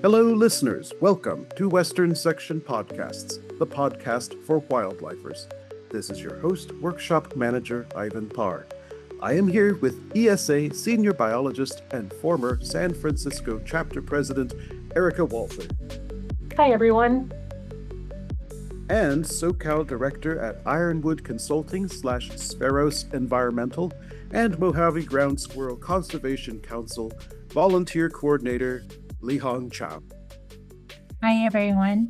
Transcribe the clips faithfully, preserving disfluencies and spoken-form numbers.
Hello, listeners. Welcome to Western Section Podcasts, the podcast for wildlifers. This is your host, Workshop Manager Ivan Parr. I am here with E S A Senior Biologist and former San Francisco Chapter President, Erica Walther. Hi, everyone. And SoCal Director at Ironwood Consulting slash Sparrows Environmental and Mojave Ground Squirrel Conservation Council Volunteer Coordinator, Lihong Chow. Hi, everyone.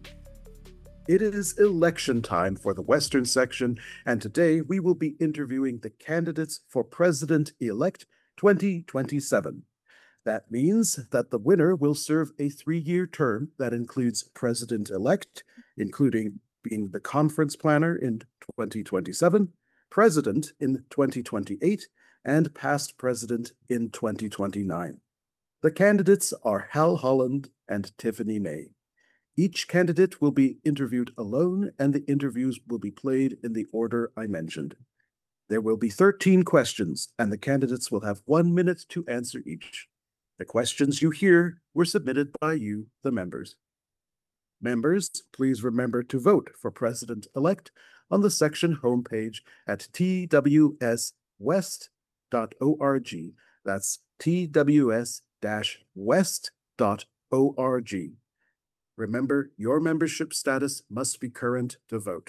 It is election time for the Western Section, and today we will be interviewing the candidates for President-elect twenty twenty-seven. That means that the winner will serve a three-year term that includes President-elect, including being the conference planner in twenty twenty-seven, President in twenty twenty-eight, and past President in twenty twenty-nine. The candidates are Hal Holland and Tiffany May. Each candidate will be interviewed alone, and the interviews will be played in the order I mentioned. There will be thirteen questions, and the candidates will have one minute to answer each. The questions you hear were submitted by you, the members. Members, please remember to vote for President-elect on the section homepage at t w s west dot org. That's t w s west dot org. Remember, your membership status must be current to vote.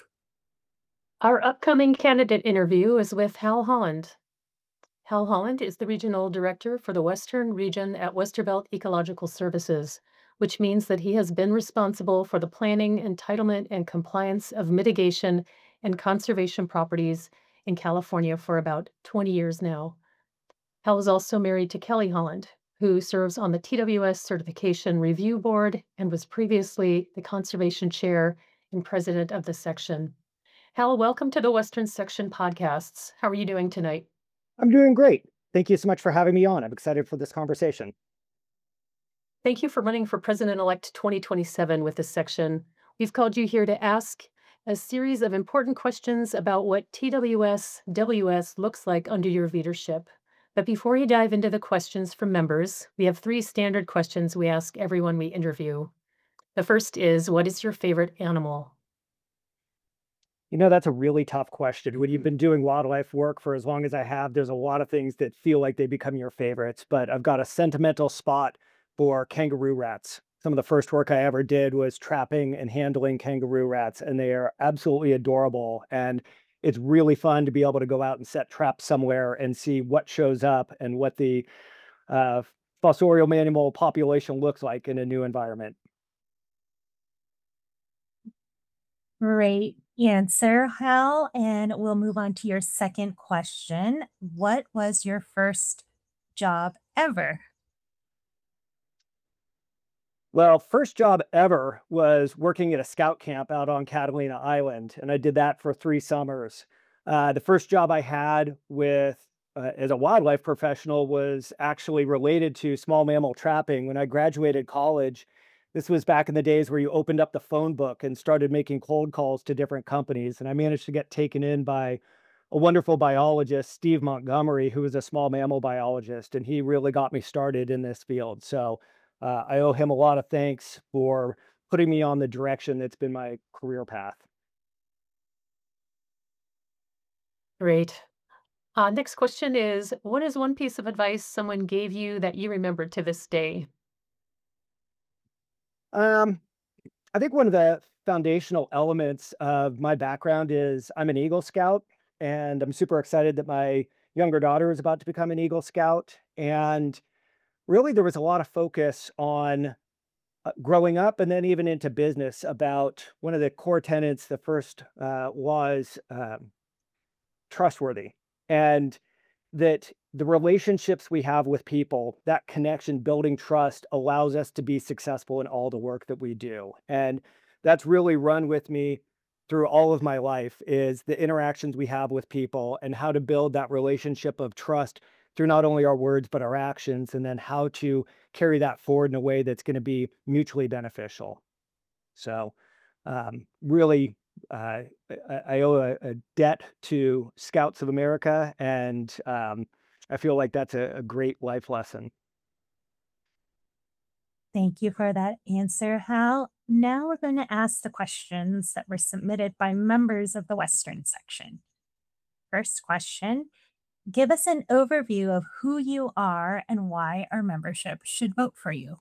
Our upcoming candidate interview is with Hal Holland. Hal Holland is the Regional Director for the Western Region at Westervelt Ecological Services, which means that he has been responsible for the planning, entitlement, and compliance of mitigation and conservation properties in California for about twenty years now. Hal is also married to Kelly Holland, who serves on the T W S Certification Review Board and was previously the Conservation Chair and President of the section. Hal, welcome to the Western Section Podcasts. How are you doing tonight? I'm doing great. Thank you so much for having me on. I'm excited for this conversation. Thank you for running for President-elect twenty twenty-seven with this section. We've called you here to ask a series of important questions about what T W S W S looks like under your leadership. But before we dive into the questions from members, we have three standard questions we ask everyone we interview. The first is, what is your favorite animal? You know, that's a really tough question. When you've been doing wildlife work for as long as I have, there's a lot of things that feel like they become your favorites, but I've got a sentimental spot for kangaroo rats. Some of the first work I ever did was trapping and handling kangaroo rats, and they are absolutely adorable. And it's really fun to be able to go out and set traps somewhere and see what shows up and what the uh, fossorial mammal population looks like in a new environment. Great answer, Hal. And we'll move on to your second question. What was your first job ever? Well, first job ever was working at a scout camp out on Catalina Island, and I did that for three summers. Uh, the first job I had with uh, as a wildlife professional was actually related to small mammal trapping. When I graduated college, this was back in the days where you opened up the phone book and started making cold calls to different companies, and I managed to get taken in by a wonderful biologist, Steve Montgomery, who was a small mammal biologist, and he really got me started in this field. So uh, I owe him a lot of thanks for putting me on the direction that's been my career path. Great. Uh, next question is, what is one piece of advice someone gave you that you remember to this day? Um, I think one of the foundational elements of my background is I'm an Eagle Scout, and I'm super excited that my younger daughter is about to become an Eagle Scout. And really, there was a lot of focus on uh, growing up and then even into business about one of the core tenets. The first uh, was um, trustworthy, and that the relationships we have with people, that connection, building trust allows us to be successful in all the work that we do. And that's really run with me through all of my life, is the interactions we have with people and how to build that relationship of trust through not only our words, but our actions, and then how to carry that forward in a way that's going to be mutually beneficial. So um, really, uh, I, I owe a, a debt to Scouts of America, and um, I feel like that's a, a great life lesson. Thank you for that answer, Hal. Now we're going to ask the questions that were submitted by members of the Western section. First question. Give us an overview of who you are and why our membership should vote for you.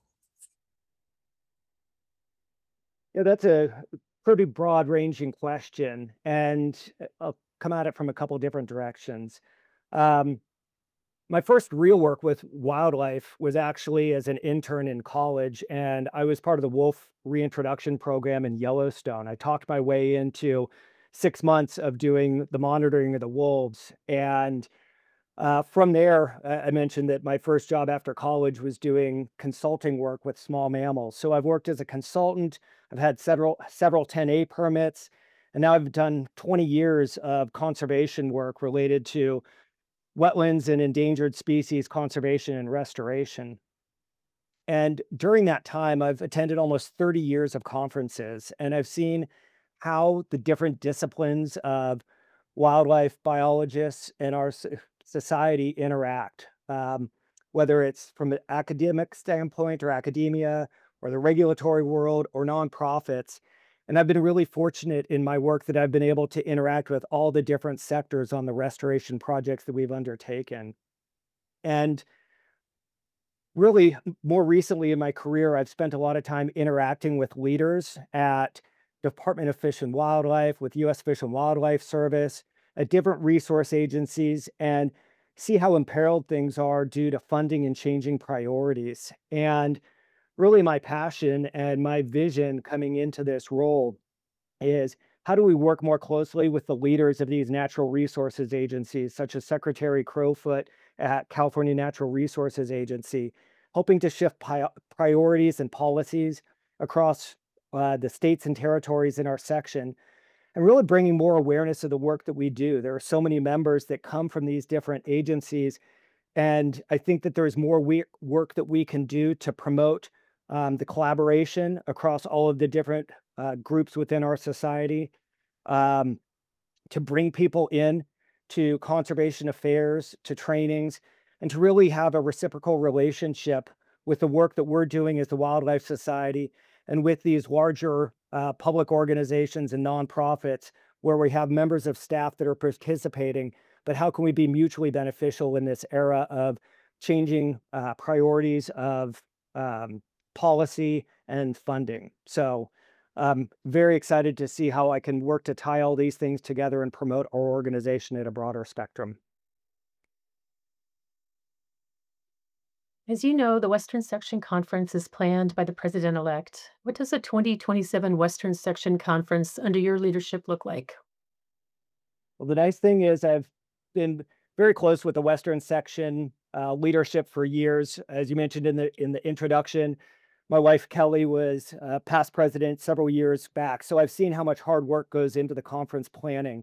Yeah, that's a pretty broad ranging question, and uh, I'll come at it from a couple different directions. Um, my first real work with wildlife was actually as an intern in college, and I was part of the wolf reintroduction program in Yellowstone. I talked my way into six months of doing the monitoring of the wolves. And uh, from there, I I mentioned that my first job after college was doing consulting work with small mammals. So I've worked as a consultant. I've had several several ten A permits, and now I've done twenty years of conservation work related to wetlands and endangered species conservation and restoration. And during that time, I've attended almost thirty years of conferences, and I've seen how the different disciplines of wildlife biologists and our so- society interact, um, whether it's from an academic standpoint or academia or the regulatory world or nonprofits. And I've been really fortunate in my work that I've been able to interact with all the different sectors on the restoration projects that we've undertaken. And really, more recently in my career, I've spent a lot of time interacting with leaders at Department of Fish and Wildlife, with U S Fish and Wildlife Service, at different resource agencies, and see how imperiled things are due to funding and changing priorities. And really, my passion and my vision coming into this role is how do we work more closely with the leaders of these natural resources agencies, such as Secretary Crowfoot at California Natural Resources Agency, hoping to shift pi- priorities and policies across uh, the states and territories in our section, and really bringing more awareness of the work that we do. There are so many members that come from these different agencies, and I think that there's more we- work that we can do to promote um, the collaboration across all of the different uh, groups within our society, um, to bring people in to conservation affairs, to trainings, and to really have a reciprocal relationship with the work that we're doing as the Wildlife Society and with these larger uh, public organizations and nonprofits where we have members of staff that are participating. But how can we be mutually beneficial in this era of changing uh, priorities of um, policy and funding? So, I'm very excited to see how I can work to tie all these things together and promote our organization at a broader spectrum. As you know, the Western Section Conference is planned by the president-elect. What does a twenty twenty-seven Western Section Conference under your leadership look like? Well, the nice thing is I've been very close with the Western section uh, leadership for years. As you mentioned in the in the introduction, my wife Kelly was uh, past president several years back, so I've seen how much hard work goes into the conference planning.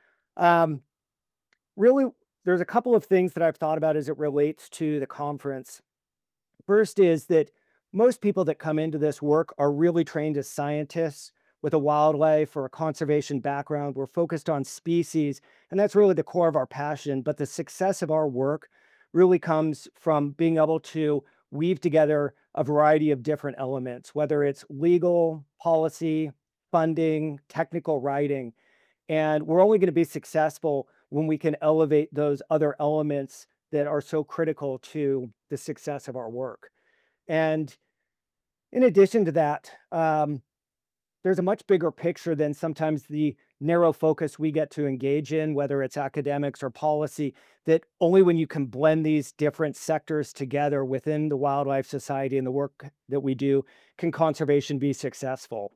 Um, Really, there's a couple of things that I've thought about as it relates to the conference. First is that most people that come into this work are really trained as scientists with a wildlife or a conservation background. We're focused on species, and that's really the core of our passion. But the success of our work really comes from being able to weave together a variety of different elements, whether it's legal, policy, funding, technical writing. And we're only going to be successful when we can elevate those other elements that are so critical to the success of our work. And in addition to that, um, there's a much bigger picture than sometimes the narrow focus we get to engage in, whether it's academics or policy, that only when you can blend these different sectors together within the Wildlife Society and the work that we do can conservation be successful.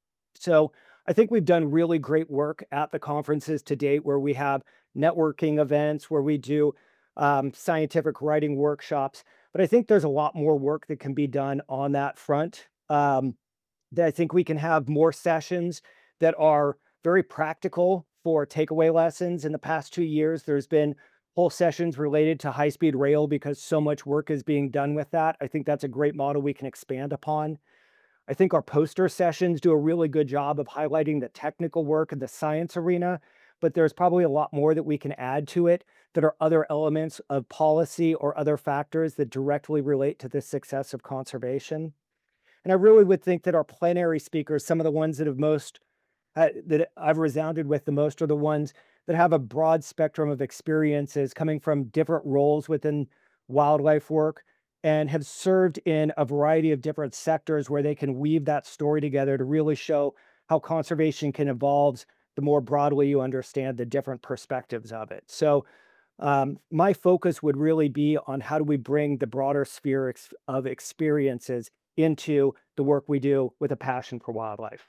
So I think we've done really great work at the conferences to date where we have networking events, where we do um, scientific writing workshops. But I think there's a lot more work that can be done on that front. Um, that I think we can have more sessions that are very practical for takeaway lessons. In the past two years, there's been whole sessions related to high speed rail because so much work is being done with that. I think that's a great model we can expand upon. I think our poster sessions do a really good job of highlighting the technical work in the science arena, but there's probably a lot more that we can add to it that are other elements of policy or other factors that directly relate to the success of conservation. And I really would think that our plenary speakers, some of the ones that have most uh, that I've resounded with the most, are the ones that have a broad spectrum of experiences coming from different roles within wildlife work and have served in a variety of different sectors where they can weave that story together to really show how conservation can evolve the more broadly you understand the different perspectives of it. So um, my focus would really be on how do we bring the broader sphere ex- of experiences into the work we do with a passion for wildlife.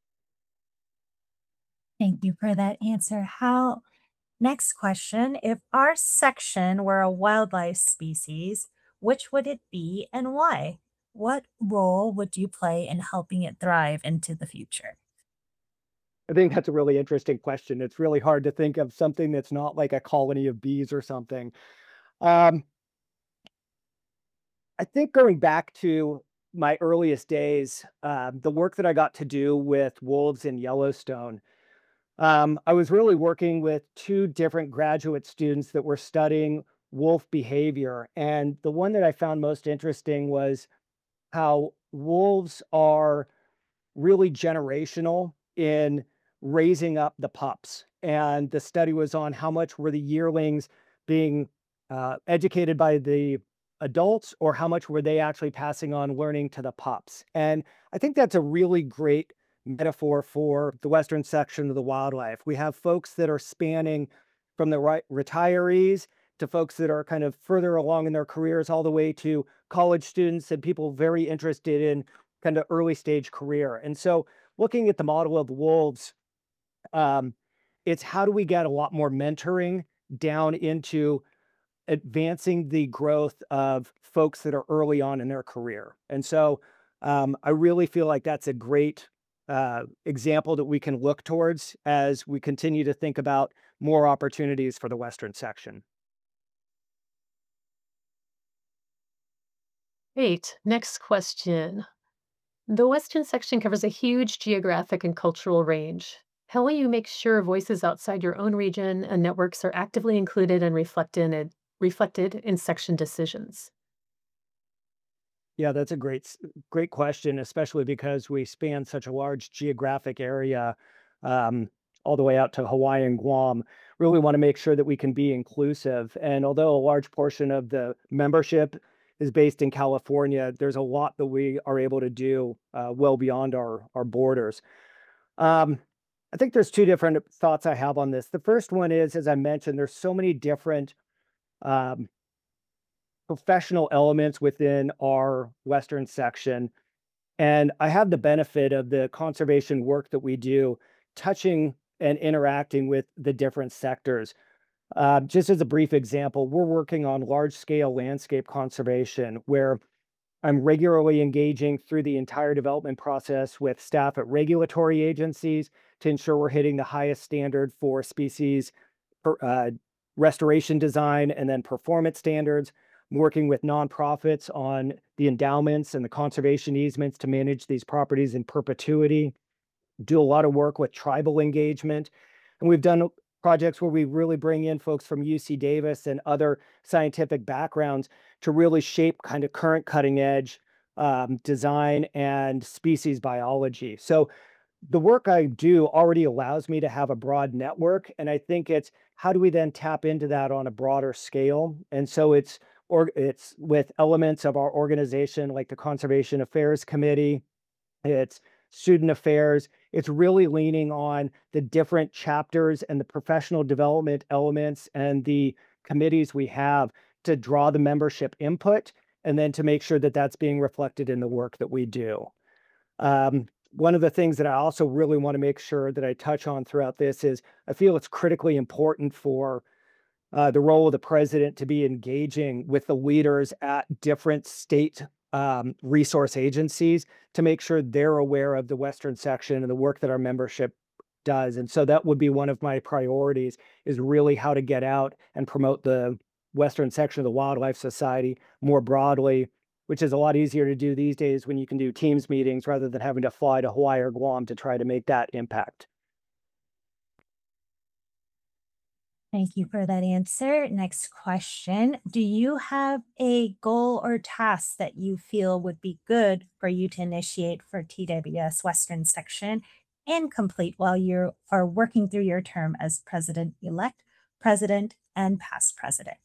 Thank you for that answer, Hal. Next question. If our section were a wildlife species, which would it be and why? What role would you play in helping it thrive into the future? I think that's a really interesting question. It's really hard to think of something that's not like a colony of bees or something. Um, I think going back to my earliest days, uh, the work that I got to do with wolves in Yellowstone, um, I was really working with two different graduate students that were studying wolf behavior. And the one that I found most interesting was how wolves are really generational in raising up the pups. And the study was on how much were the yearlings being uh, educated by the adults, or how much were they actually passing on learning to the pups. And I think that's a really great metaphor for the Western section of the wildlife. We have folks that are spanning from the right retirees to folks that are kind of further along in their careers, all the way to college students and people very interested in kind of early stage career. And so looking at the model of wolves, um, it's how do we get a lot more mentoring down into advancing the growth of folks that are early on in their career. And so um, I really feel like that's a great uh, example that we can look towards as we continue to think about more opportunities for the Western section. Great. Next question. The Western section covers a huge geographic and cultural range. How will you make sure voices outside your own region and networks are actively included and reflected in, reflected in section decisions? Yeah, that's a great, s- great question, especially because we span such a large geographic area, um, all the way out to Hawaii and Guam. Really want to make sure that we can be inclusive. And although a large portion of the membership is based in California, there's a lot that we are able to do uh, well beyond our our borders. Um, I think there's two different thoughts I have on this. The first one is, as I mentioned, there's so many different um, professional elements within our Western section. And I have the benefit of the conservation work that we do, touching and interacting with the different sectors. Uh, just as a brief example, we're working on large scale landscape conservation where I'm regularly engaging through the entire development process with staff at regulatory agencies to ensure we're hitting the highest standard for species per- uh, restoration design and then performance standards. I'm working with nonprofits on the endowments and the conservation easements to manage these properties in perpetuity. Do a lot of work with tribal engagement. And we've done projects where we really bring in folks from U C Davis and other scientific backgrounds to really shape kind of current cutting edge um, design and species biology. So the work I do already allows me to have a broad network. And I think it's how do we then tap into that on a broader scale? And so it's or it's with elements of our organization like the Conservation Affairs Committee, it's student affairs. It's really leaning on the different chapters and the professional development elements and the committees we have to draw the membership input and then to make sure that that's being reflected in the work that we do. Um, one of the things that I also really want to make sure that I touch on throughout this is I feel it's critically important for uh, the role of the president to be engaging with the leaders at different state um, resource agencies to make sure they're aware of the Western section and the work that our membership does. And so that would be one of my priorities is really how to get out and promote the Western section of the Wildlife Society more broadly, which is a lot easier to do these days when you can do Teams meetings rather than having to fly to Hawaii or Guam to try to make that impact. Thank you for that answer. Next question. Do you have a goal or task that you feel would be good for you to initiate for T W S Western Section and complete while you are working through your term as president elect, president, and past president?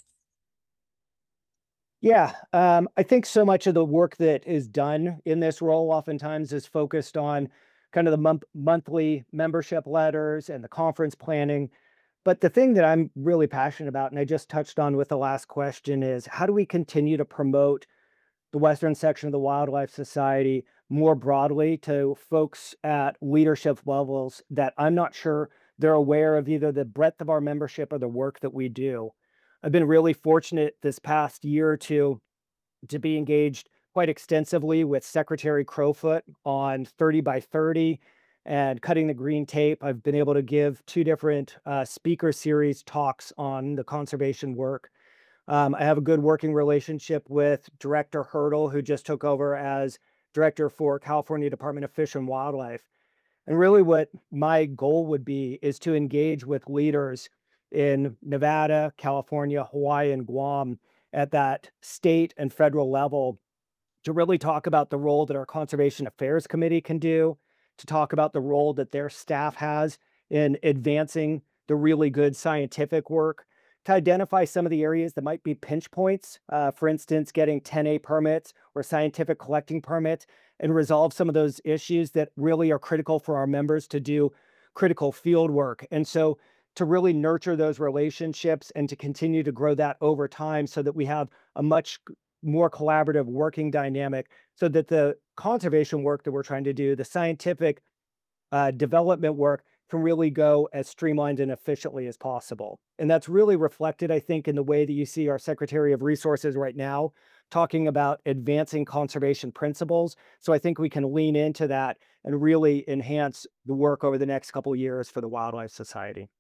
Yeah, um, I think so much of the work that is done in this role oftentimes is focused on kind of the month monthly membership letters and the conference planning. But the thing that I'm really passionate about, and I just touched on with the last question, is how do we continue to promote the Western section of the Wildlife Society more broadly to folks at leadership levels that I'm not sure they're aware of either the breadth of our membership or the work that we do. I've been really fortunate this past year or two to be engaged quite extensively with Secretary Crowfoot on thirty by thirty and cutting the green tape. I've been able to give two different uh, speaker series talks on the conservation work. Um, I have a good working relationship with Director Hurdle, who just took over as director for California Department of Fish and Wildlife. And really, what my goal would be is to engage with leaders in Nevada, California, Hawaii, and Guam at that state and federal level to really talk about the role that our Conservation Affairs Committee can do, to talk about the role that their staff has in advancing the really good scientific work, to identify some of the areas that might be pinch points, uh, for instance, getting ten A permits or scientific collecting permits, and resolve some of those issues that really are critical for our members to do critical field work. And so to really nurture those relationships and to continue to grow that over time so that we have a much more collaborative working dynamic so that the conservation work that we're trying to do, the scientific uh, development work can really go as streamlined and efficiently as possible. And that's really reflected, I think, in the way that you see our Secretary of Resources right now talking about advancing conservation principles. So I think we can lean into that and really enhance the work over the next couple of years for the Wildlife Society.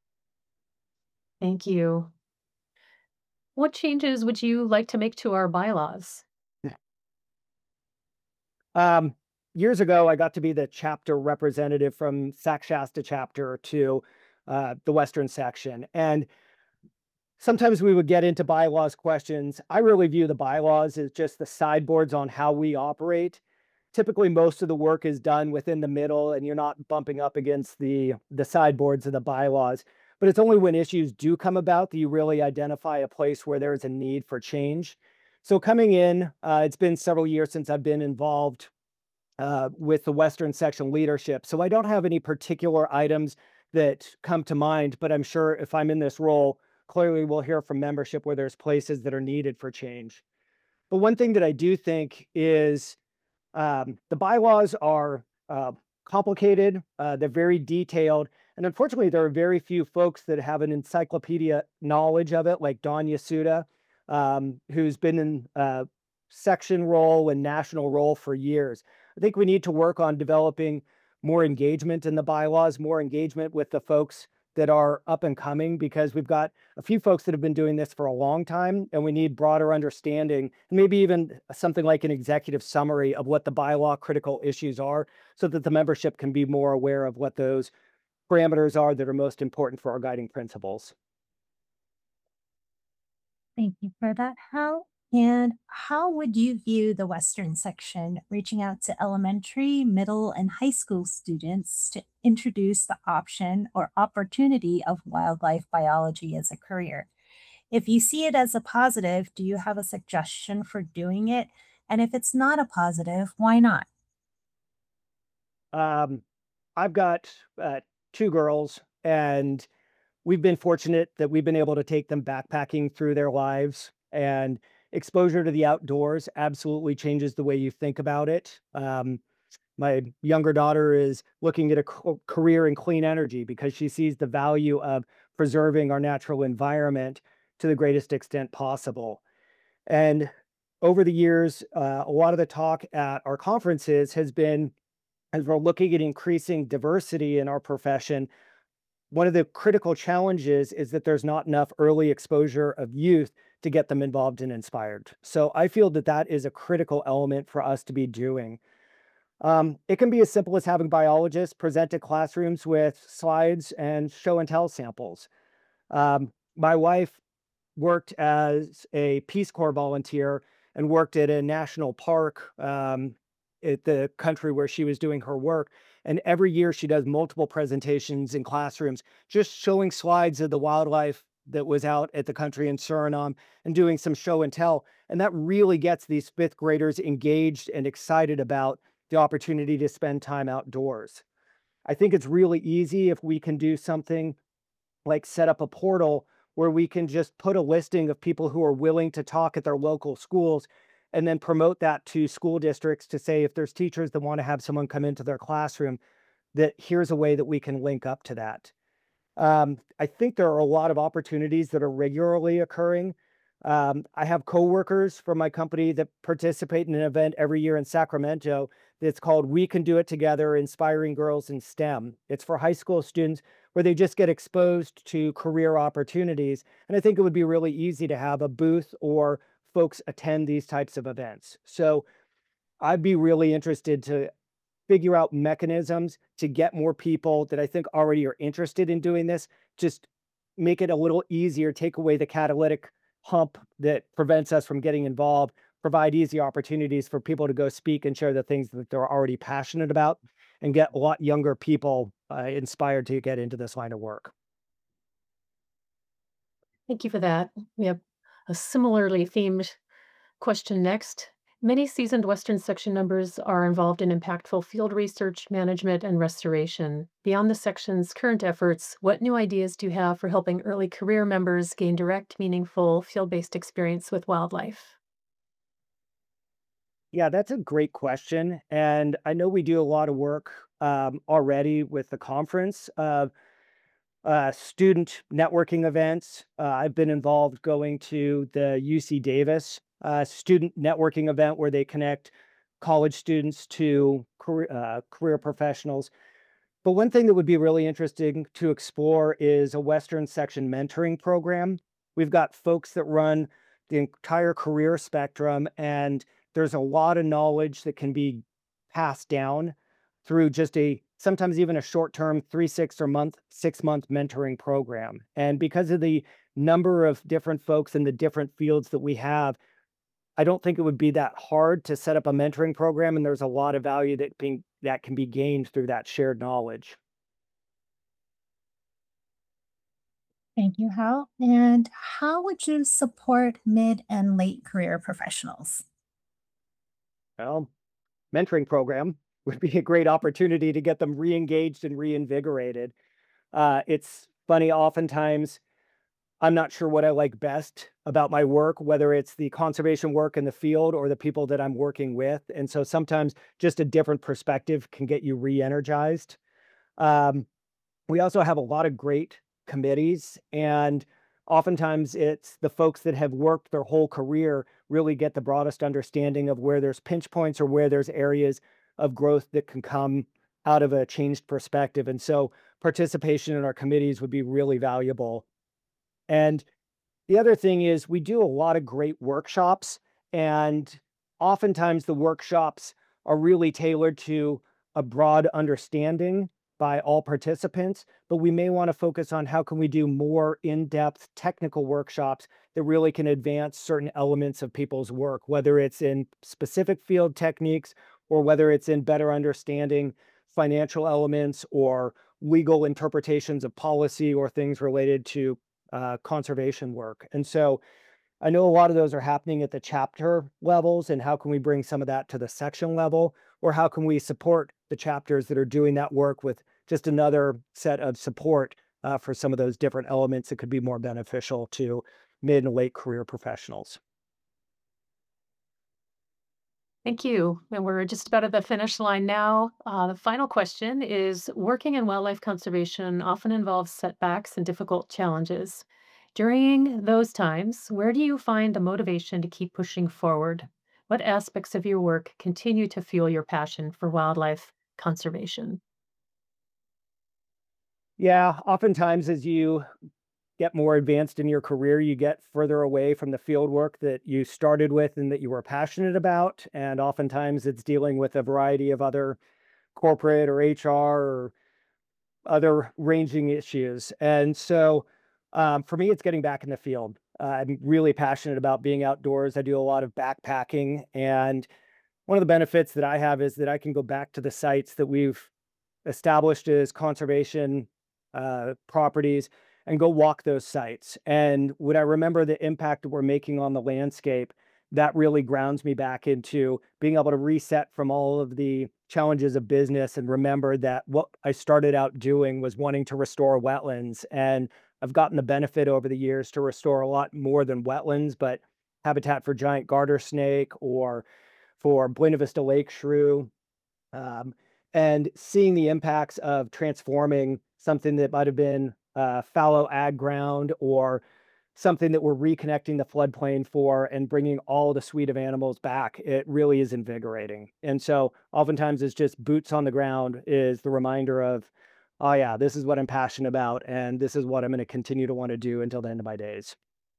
Thank you. What changes would you like to make to our bylaws? Um, years ago, I got to be the chapter representative from Sac Shasta chapter to uh, the Western section. And sometimes we would get into bylaws questions. I really view the bylaws as just the sideboards on how we operate. Typically, most of the work is done within the middle, and you're not bumping up against the, the sideboards of the bylaws. But it's only when issues do come about that you really identify a place where there is a need for change. So coming in, uh, it's been several years since I've been involved uh, with the Western section leadership. So I don't have any particular items that come to mind, but I'm sure if I'm in this role, clearly we'll hear from membership where there's places that are needed for change. But one thing that I do think is um, the bylaws are uh, complicated, uh, they're very detailed, and unfortunately, there are very few folks that have an encyclopedia knowledge of it, like Don Yasuda, um, who's been in uh, section role and national role for years. I think we need to work on developing more engagement in the bylaws, more engagement with the folks that are up and coming, because we've got a few folks that have been doing this for a long time, and we need broader understanding, and maybe even something like an executive summary of what the bylaw critical issues are, so that the membership can be more aware of what those parameters are that are most important for our guiding principles. Thank you for that, Hal. And how would you view the Western section reaching out to elementary, middle, and high school students to introduce the option or opportunity of wildlife biology as a career? If you see it as a positive, do you have a suggestion for doing it? And if it's not a positive, why not? Um, I've got uh, two girls, and we've been fortunate that we've been able to take them backpacking through their lives, and exposure to the outdoors absolutely changes the way you think about it. Um, my younger daughter is looking at a co- career in clean energy because she sees the value of preserving our natural environment to the greatest extent possible. And over the years, uh, a lot of the talk at our conferences has been, as we're looking at increasing diversity in our profession, one of the critical challenges is that there's not enough early exposure of youth to get them involved and inspired. So I feel that that is a critical element for us to be doing. Um, it can be as simple as having biologists present at classrooms with slides and show and tell samples. Um, my wife worked as a Peace Corps volunteer and worked at a national park um, at the country where she was doing her work. And every year she does multiple presentations in classrooms, just showing slides of the wildlife that was out at the country in Suriname and doing some show and tell. And that really gets these fifth graders engaged and excited about the opportunity to spend time outdoors. I think it's really easy if we can do something like set up a portal where we can just put a listing of people who are willing to talk at their local schools and then promote that to school districts to say if there's teachers that want to have someone come into their classroom, that here's a way that we can link up to that. Um, I think there are a lot of opportunities that are regularly occurring. Um, I have coworkers from my company that participate in an event every year in Sacramento that's called We Can Do It Together, Inspiring Girls in STEM. It's for high school students where they just get exposed to career opportunities. And I think it would be really easy to have a booth or folks attend these types of events. So I'd be really interested to figure out mechanisms to get more people that I think already are interested in doing this, just make it a little easier, take away the catalytic hump that prevents us from getting involved, provide easy opportunities for people to go speak and share the things that they're already passionate about, and get a lot younger people uh, inspired to get into this line of work. Thank you for that. We have a similarly themed question next. Many seasoned Western section members are involved in impactful field research, management, and restoration. Beyond the section's current efforts, what new ideas do you have for helping early career members gain direct, meaningful, field based experience with wildlife? Yeah, that's a great question. And I know we do a lot of work um, already with the conference. Uh, uh, student networking events. Uh, I've been involved going to the U C Davis uh, student networking event where they connect college students to career, uh, career professionals. But one thing that would be really interesting to explore is a Western section mentoring program. We've got folks that run the entire career spectrum, and there's a lot of knowledge that can be passed down through just a sometimes even a short-term three, six or month, six month mentoring program. And because of the number of different folks in the different fields that we have, I don't think it would be that hard to set up a mentoring program, and there's a lot of value that being that can be gained through that shared knowledge. Thank you, Hal. And how would you support mid and late career professionals? Well, mentoring program would be a great opportunity to get them re-engaged and reinvigorated. Uh, it's funny, oftentimes I'm not sure what I like best about my work, whether it's the conservation work in the field or the people that I'm working with. And so sometimes just a different perspective can get you re-energized. Um, we also have a lot of great committees, and oftentimes it's the folks that have worked their whole career really get the broadest understanding of where there's pinch points or where there's areas of growth that can come out of a changed perspective. And so participation in our committees would be really valuable. And the other thing is we do a lot of great workshops, and oftentimes the workshops are really tailored to a broad understanding by all participants, but we may want to focus on how can we do more in-depth technical workshops that really can advance certain elements of people's work, whether it's in specific field techniques or whether it's in better understanding financial elements or legal interpretations of policy or things related to uh, conservation work. And so I know a lot of those are happening at the chapter levels, and how can we bring some of that to the section level? Or how can we support the chapters that are doing that work with just another set of support uh, for some of those different elements that could be more beneficial to mid and late career professionals? Thank you. And we're just about at the finish line now. Uh, the final question is, working in wildlife conservation often involves setbacks and difficult challenges. During those times, where do you find the motivation to keep pushing forward? What aspects of your work continue to fuel your passion for wildlife conservation? Yeah, oftentimes as you get more advanced in your career, you get further away from the field work that you started with and that you were passionate about. And oftentimes it's dealing with a variety of other corporate or H R or other ranging issues. And so Um, for me, it's getting back in the field. Uh, I'm really passionate about being outdoors. I do a lot of backpacking, and one of the benefits that I have is that I can go back to the sites that we've established as conservation uh, properties and go walk those sites. And when I remember the impact that we're making on the landscape, that really grounds me back into being able to reset from all of the challenges of business and remember that what I started out doing was wanting to restore wetlands. And I've gotten the benefit over the years to restore a lot more than wetlands, but habitat for giant garter snake or for Buena Vista Lake shrew. Um, and seeing the impacts of transforming something that might have been uh, fallow ag ground or something that we're reconnecting the floodplain for and bringing all the suite of animals back, it really is invigorating. And so oftentimes it's just boots on the ground is the reminder of, oh yeah, this is what I'm passionate about. And this is what I'm going to continue to want to do until the end of my days.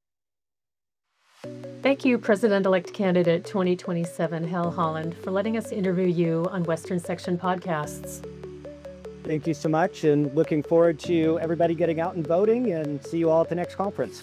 Thank you, President-elect candidate twenty twenty-seven, Hal Holland, for letting us interview you on Western Section Podcasts. Thank you so much, and looking forward to everybody getting out and voting, and see you all at the next conference.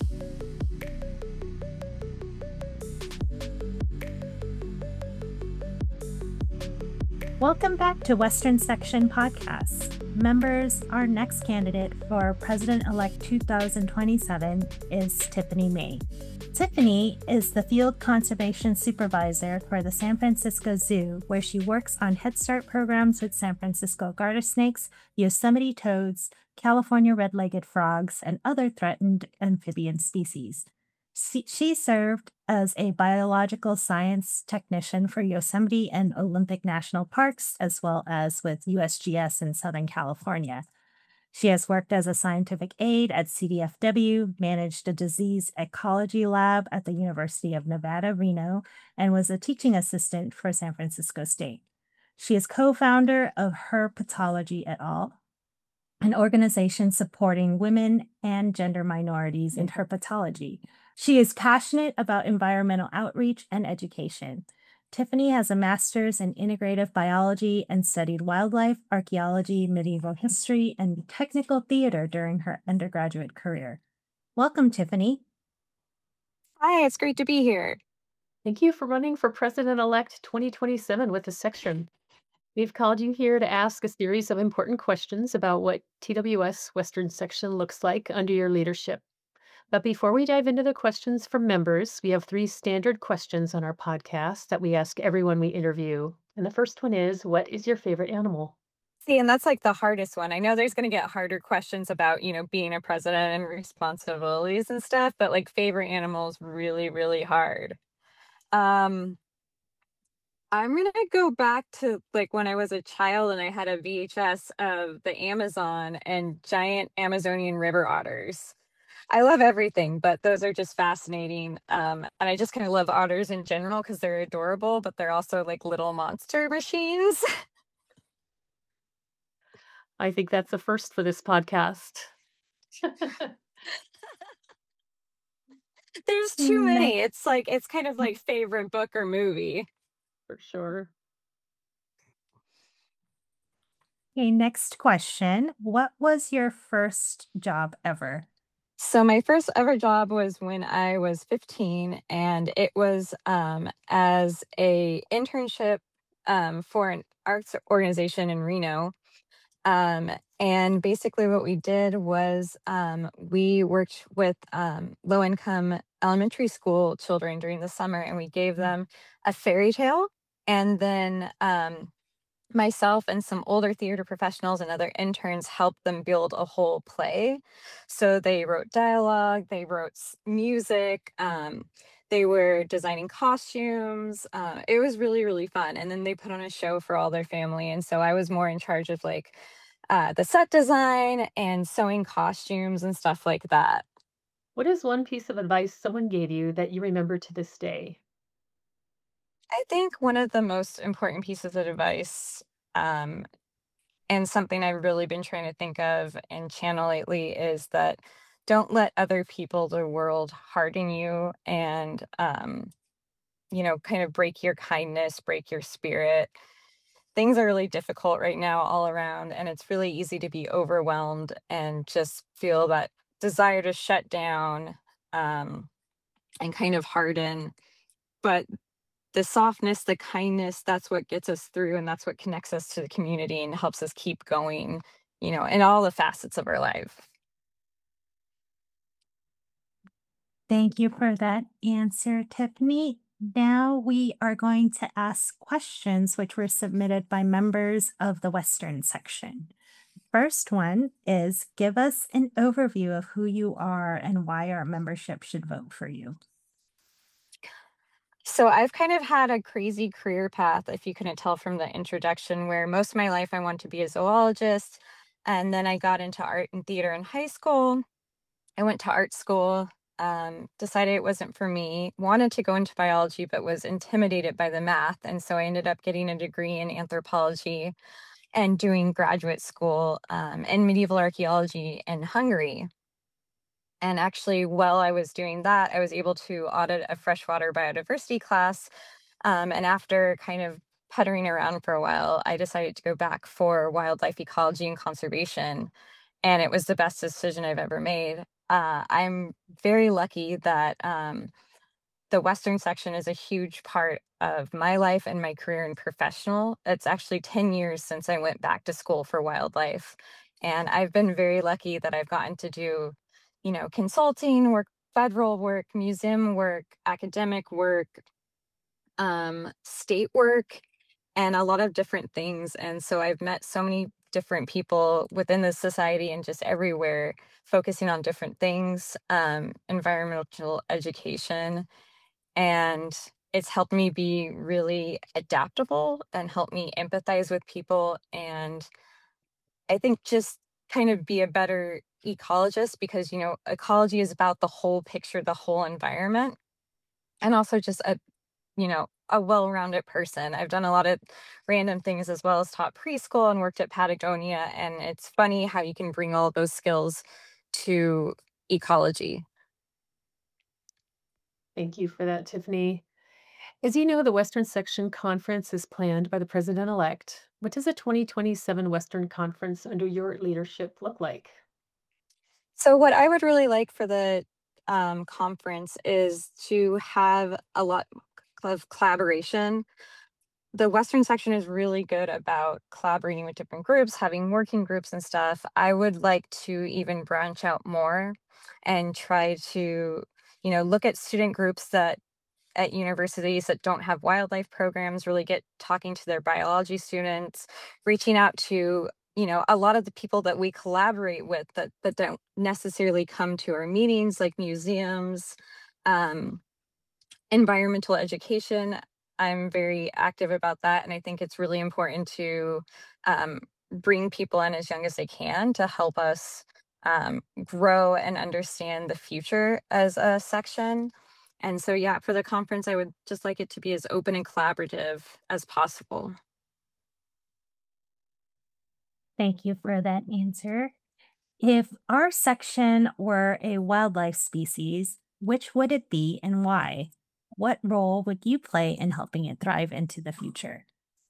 Welcome back to Western Section Podcasts. Members, our next candidate for President-elect two thousand twenty-seven is Tiffany May. Tiffany is the Field Conservation Supervisor for the San Francisco Zoo, where she works on Head Start programs with San Francisco garter snakes, Yosemite toads, California red-legged frogs, and other threatened amphibian species. She served as a biological science technician for Yosemite and Olympic National Parks, as well as with U S G S in Southern California. She has worked as a scientific aide at C D F W, managed a disease ecology lab at the University of Nevada, Reno, and was a teaching assistant for San Francisco State. She is co-founder of Herpetology et al., an organization supporting women and gender minorities in herpetology. She is passionate about environmental outreach and education. Tiffany has a master's in integrative biology and studied wildlife, archaeology, medieval history, and technical theater during her undergraduate career. Welcome, Tiffany. Hi, it's great to be here. Thank you for running for President-elect twenty twenty-seven with this section. We've called you here to ask a series of important questions about what T W S Western Section looks like under your leadership. But before we dive into the questions from members, we have three standard questions on our podcast that we ask everyone we interview. And the first one is, what is your favorite animal? See, and that's like the hardest one. I know there's going to get harder questions about, you know, being a president and responsibilities and stuff, but like favorite animals really, really hard. Um, I'm going to go back to like when I was a child and I had a V H S of the Amazon and giant Amazonian river otters. I love everything, but those are just fascinating. Um, and I just kind of love otters in general because they're adorable, but they're also like little monster machines. I think that's a first for this podcast. There's too many. It's like, it's kind of like favorite book or movie. For sure. Okay, next question. What was your first job ever? So my first ever job was when I was fifteen, and it was um, as a internship um, for an arts organization in Reno. Um, and basically what we did was um, we worked with um, low-income elementary school children during the summer, and we gave them a fairy tale. And then um, myself and some older theater professionals and other interns helped them build a whole play. So they wrote dialogue, they wrote music, um, they were designing costumes. Uh, it was really, really fun. And then they put on a show for all their family. And so I was more in charge of like uh, the set design and sewing costumes and stuff like that. What is one piece of advice someone gave you that you remember to this day? I think one of the most important pieces of advice, um, and something I've really been trying to think of and channel lately, is that don't let other people, the world, harden you and, um, you know, kind of break your kindness, break your spirit. Things are really difficult right now all around, and it's really easy to be overwhelmed and just feel that desire to shut down um, and kind of harden. But the softness, the kindness, that's what gets us through, and that's what connects us to the community and helps us keep going, you know, in all the facets of our life. Thank you for that answer, Tiffany. Now we are going to ask questions which were submitted by members of the Western section. First one is, give us an overview of who you are and why our membership should vote for you. So I've kind of had a crazy career path, if you couldn't tell from the introduction, where most of my life I wanted to be a zoologist. And then I got into art and theater in high school. I went to art school, um, decided it wasn't for me, wanted to go into biology, but was intimidated by the math. And so I ended up getting a degree in anthropology and doing graduate school um, in medieval archaeology in Hungary. And actually, while I was doing that, I was able to audit a freshwater biodiversity class. Um, and after kind of puttering around for a while, I decided to go back for wildlife ecology and conservation. And it was the best decision I've ever made. Uh, I'm very lucky that um, the Western section is a huge part of my life and my career and professional. It's actually ten years since I went back to school for wildlife. And I've been very lucky that I've gotten to do, you know, consulting work, federal work, museum work, academic work, um, state work, and a lot of different things. And so I've met so many different people within the society and just everywhere focusing on different things, um, environmental education. And it's helped me be really adaptable and help me empathize with people. And I think just kind of be a better ecologist, because, you know, ecology is about the whole picture, the whole environment, and also just a, you know, a well-rounded person. I've done a lot of random things as well as taught preschool and worked at Patagonia. And it's funny how you can bring all those skills to ecology. Thank you for that, Tiffany. As you know, the Western Section Conference is planned by the President-elect. What does a twenty twenty-seven Western Conference under your leadership look like? So what I would really like for the um, conference is to have a lot of collaboration. The Western section is really good about collaborating with different groups, having working groups and stuff. I would like to even branch out more and try to, you know, look at student groups that at universities that don't have wildlife programs, really get talking to their biology students, reaching out to, you know, a lot of the people that we collaborate with that that don't necessarily come to our meetings, like museums, um, environmental education. I'm very active about that, and I think it's really important to um, bring people in as young as they can to help us um, grow and understand the future as a section. And so, yeah, for the conference, I would just like it to be as open and collaborative as possible. Thank you for that answer. If our section were a wildlife species, which would it be and why? What role would you play in helping it thrive into the future?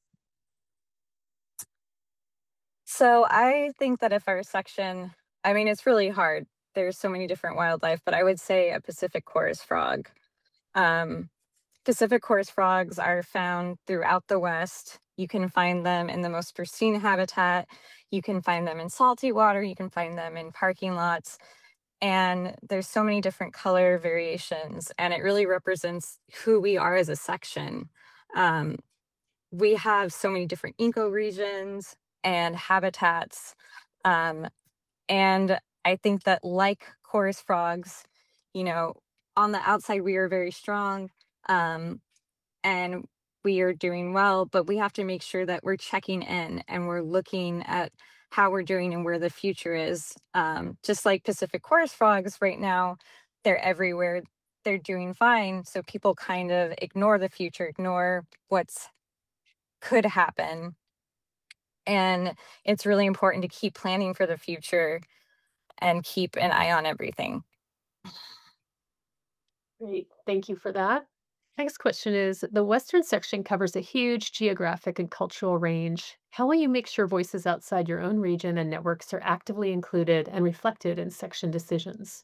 So I think that if our section, I mean, it's really hard. There's so many different wildlife, but I would say a Pacific chorus frog. Um, Pacific chorus frogs are found throughout the West. You can find them in the most pristine habitat. You can find them in salty water. You can find them in parking lots. And there's so many different color variations, and it really represents who we are as a section. Um, we have so many different ecoregions and habitats. Um, and I think that, like chorus frogs, you know, on the outside, we are very strong. Um, and we are doing well, but we have to make sure that we're checking in and we're looking at how we're doing and where the future is. Um, just like Pacific chorus frogs right now, they're everywhere. They're doing fine. So people kind of ignore the future, ignore what's could happen. And it's really important to keep planning for the future and keep an eye on everything. Great. Thank you for that. Next question is, the Western section covers a huge geographic and cultural range. How will you make sure voices outside your own region and networks are actively included and reflected in section decisions?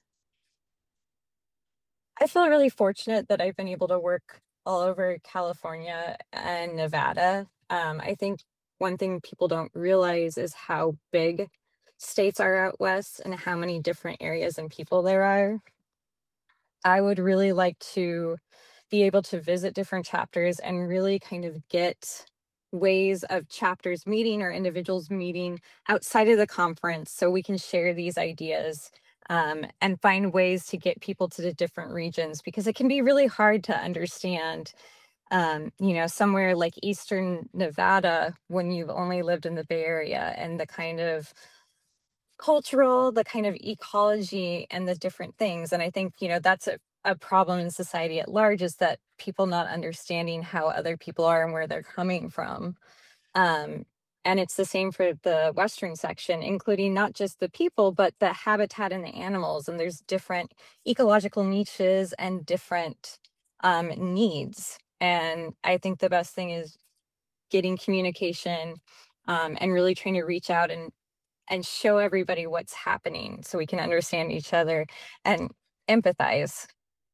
I feel really fortunate that I've been able to work all over California and Nevada. Um, I think one thing people don't realize is how big states are out west and how many different areas and people there are. I would really like to be able to visit different chapters and really kind of get ways of chapters meeting or individuals meeting outside of the conference so we can share these ideas, um, and find ways to get people to the different regions, because it can be really hard to understand, um, you know, somewhere like Eastern Nevada when you've only lived in the Bay Area, and the kind of cultural, the kind of ecology and the different things. And I think, you know, that's a, a problem in society at large, is that people not understanding how other people are and where they're coming from. Um, and it's the same for the Western section, including not just the people, but the habitat and the animals. And there's different ecological niches and different um, needs. And I think the best thing is getting communication, um, and really trying to reach out and and show everybody what's happening so we can understand each other and empathize.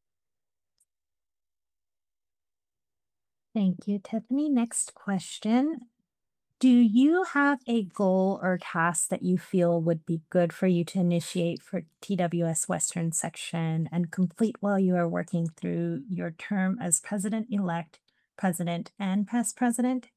Thank you, Tiffany. Next question. Do you have a goal or task that you feel would be good for you to initiate for T W S Western section and complete while you are working through your term as president-elect, president, and past president?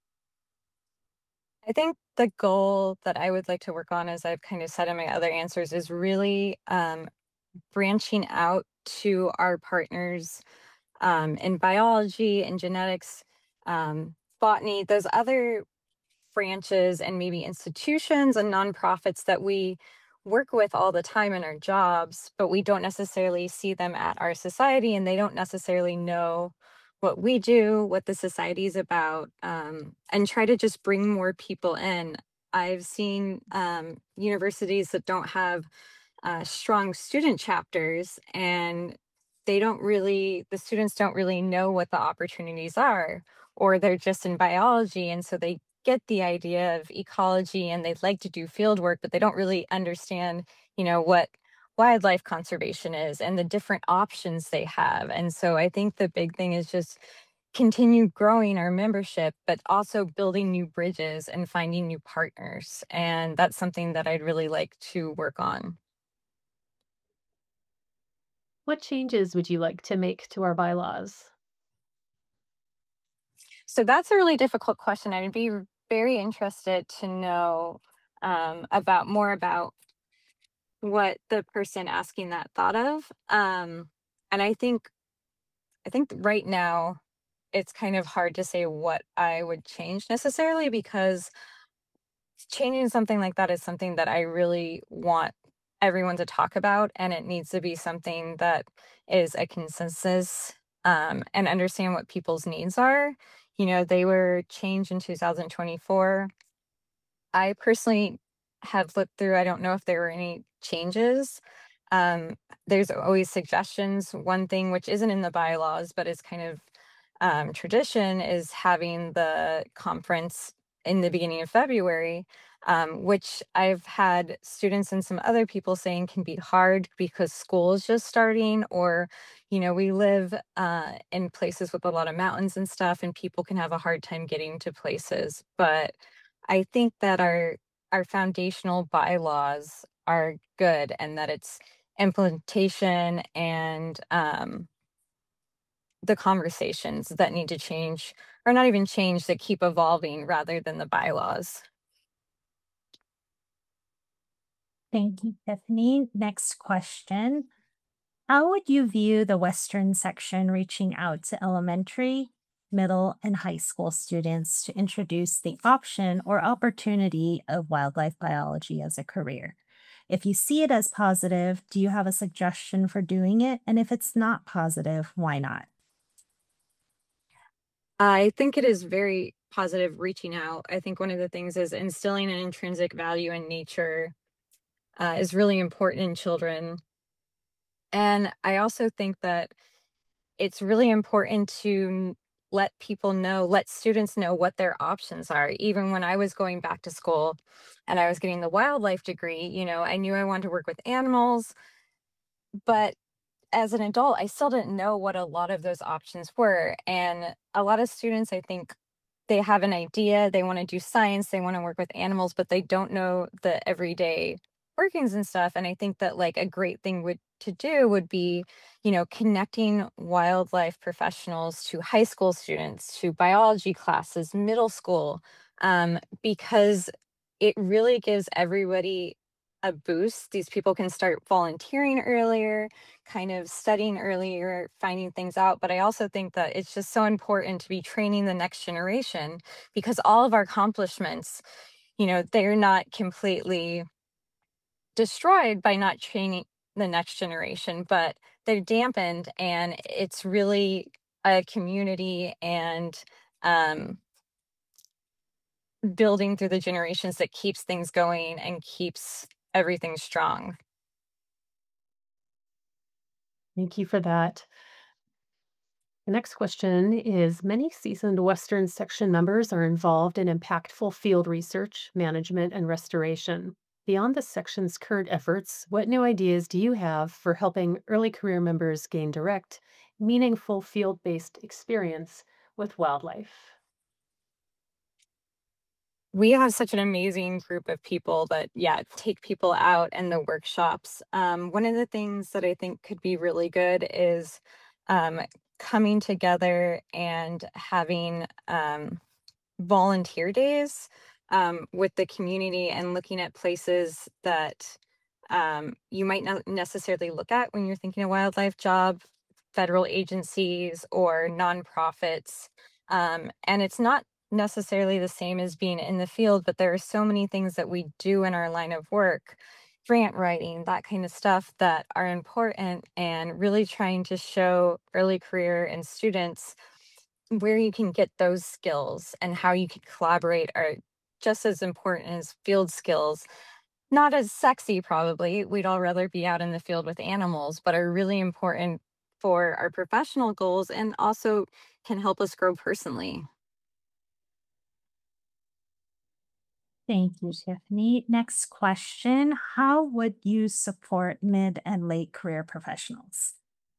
I think the goal that I would like to work on, as I've kind of said in my other answers, is really um, branching out to our partners um, in biology and genetics, um, botany, those other branches and maybe institutions and nonprofits that we work with all the time in our jobs, but we don't necessarily see them at our society, and they don't necessarily know what we do, what the society is about, um, and try to just bring more people in. I've seen um, universities that don't have uh, strong student chapters, and they don't really, the students don't really know what the opportunities are, or they're just in biology. And so they get the idea of ecology and they'd like to do field work, but they don't really understand, you know, what wildlife conservation is and the different options they have. And so I think the big thing is just continue growing our membership, but also building new bridges and finding new partners. And that's something that I'd really like to work on. What changes would you like to make to our bylaws? So that's a really difficult question. I'd be very interested to know um, about more about what the person asking that thought of. Um, and I think I think right now it's kind of hard to say what I would change necessarily, because changing something like that is something that I really want everyone to talk about, and it needs to be something that is a consensus, um, and understand what people's needs are. You know, they were changed in two thousand twenty-four. I personally have looked through, I don't know if there were any changes. Um, there's always suggestions. One thing which isn't in the bylaws, but is kind of um, tradition, is having the conference in the beginning of February, um, which I've had students and some other people saying can be hard because school is just starting, or, you know, we live uh, in places with a lot of mountains and stuff, and people can have a hard time getting to places. But I think that our our foundational bylaws are good, and that it's implementation and um, the conversations that need to change, or not even change, that keep evolving rather than the bylaws. Thank you, Tiffany. Next question. How would you view the Western section reaching out to elementary, middle, and high school students to introduce the option or opportunity of wildlife biology as a career? If you see it as positive, do you have a suggestion for doing it? And if it's not positive, why not? I think it is very positive reaching out. I think one of the things is instilling an intrinsic value in nature uh, is really important in children. And I also think that it's really important to let people know, let students know what their options are. Even when I was going back to school and I was getting the wildlife degree, you know, I knew I wanted to work with animals, but as an adult, I still didn't know what a lot of those options were. And a lot of students, I think, they have an idea, they want to do science, they want to work with animals, but they don't know the everyday workings and stuff. And I think that like a great thing would to do would be, you know, connecting wildlife professionals to high school students, to biology classes, middle school, um, because it really gives everybody a boost. These people can start volunteering earlier, kind of studying earlier, finding things out. But I also think that it's just so important to be training the next generation, because all of our accomplishments, you know, they're not completely destroyed by not training the next generation, but they're dampened, and it's really a community and um, building through the generations that keeps things going and keeps everything strong. Thank you for that. The next question is, many seasoned Western section members are involved in impactful field research, management, and restoration. Beyond the section's current efforts, what new ideas do you have for helping early career members gain direct, meaningful field based experience with wildlife? We have such an amazing group of people that, yeah, take people out and the workshops. Um, one of the things that I think could be really good is um, coming together and having um, volunteer days um, with the community and looking at places that um, you might not necessarily look at when you're thinking a wildlife job, federal agencies or nonprofits. Um, and it's not necessarily the same as being in the field, but there are so many things that we do in our line of work, grant writing, that kind of stuff, that are important, and really trying to show early career and students where you can get those skills and how you can collaborate are just as important as field skills. Not as sexy, probably. We'd all rather be out in the field with animals, but are really important for our professional goals and also can help us grow personally. Thank you, Tiffany. Next question. How would you support mid and late career professionals?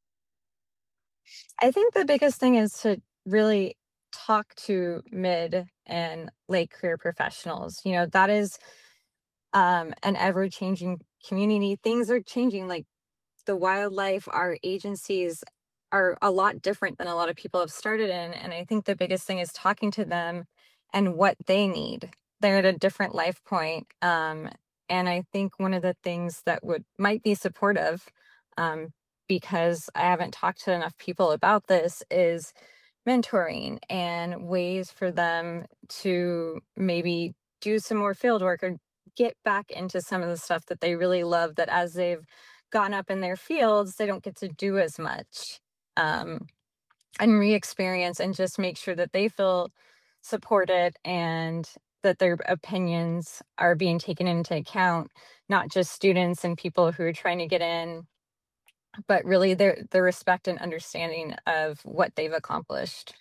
I think the biggest thing is to really talk to mid and late career professionals. You know, that is um, an ever changing community. Things are changing, like the wildlife, our agencies are a lot different than a lot of people have started in. And I think the biggest thing is talking to them and what they need. They're at a different life point. Um, and I think one of the things that would might be supportive, um, because I haven't talked to enough people about this, is mentoring and ways for them to maybe do some more field work or get back into some of the stuff that they really love, that as they've gone up in their fields, they don't get to do as much, um, and re-experience, and just make sure that they feel supported and that their opinions are being taken into account, not just students and people who are trying to get in, but really their the respect and understanding of what they've accomplished.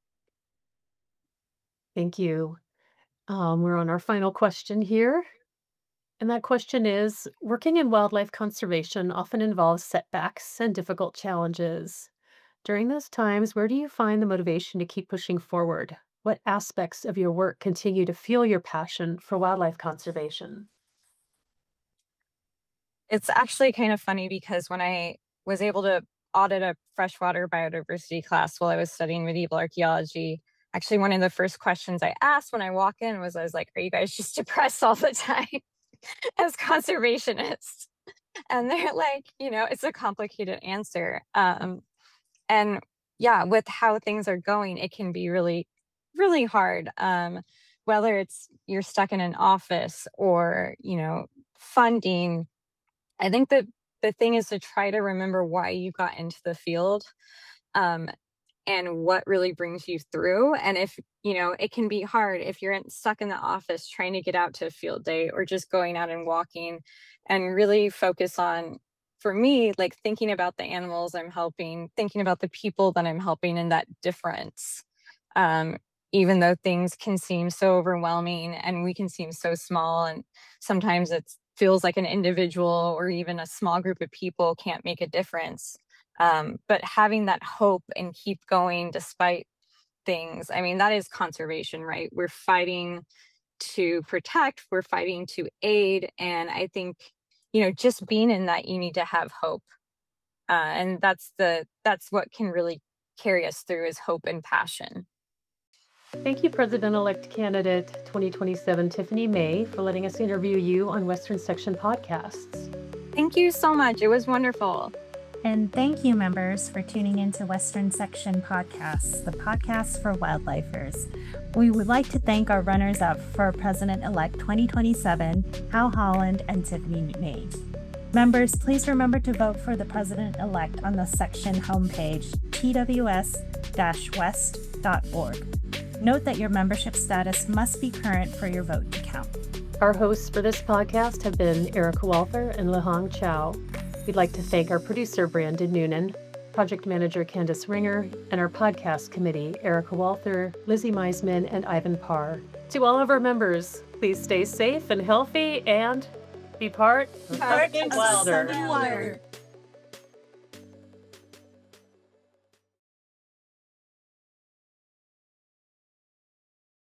Thank you. Um, we're on our final question here. And that question is, working in wildlife conservation often involves setbacks and difficult challenges. During those times, where do you find the motivation to keep pushing forward? What aspects of your work continue to fuel your passion for wildlife conservation? It's actually kind of funny because when I was able to audit a freshwater biodiversity class while I was studying medieval archaeology, actually one of the first questions I asked when I walk in was, I was like, "Are you guys just depressed all the time as conservationists?" And they're like, you know, it's a complicated answer. Um, and yeah, with how things are going, it can be really, really hard. Um, whether it's you're stuck in an office or, you know, funding. I think that the thing is to try to remember why you got into the field, um, and what really brings you through. And if, you know, it can be hard if you're in, stuck in the office trying to get out to a field day or just going out and walking, and really focus on for me, like thinking about the animals I'm helping, thinking about the people that I'm helping, and that difference, um, even though things can seem so overwhelming and we can seem so small, and sometimes it feels like an individual or even a small group of people can't make a difference. Um, but having that hope and keep going despite things, I mean, that is conservation, right? We're fighting to protect, we're fighting to aid. And I think, you know, just being in that, you need to have hope. Uh, and that's the, that's what can really carry us through, is hope and passion. Thank you, President-elect candidate twenty twenty-seven Tiffany May, for letting us interview you on Western Section Podcasts. Thank you so much. It was wonderful. And thank you, members, for tuning into Western Section Podcasts, the podcast for wildlifers. We would like to thank our runners-up for President-elect twenty twenty-seven, Hal Holland and Tiffany May. Members, please remember to vote for the President-elect on the section homepage, p w s dash west dot org. Note that your membership status must be current for your vote to count. Our hosts for this podcast have been Erica Walther and Lehong Chow. We'd like to thank our producer, Brandon Noonan, project manager, Candace Ringer, and our podcast committee, Erica Walther, Lizzie Meisman, and Ivan Parr. To all of our members, please stay safe and healthy and be part of Part Wilder. Wilder.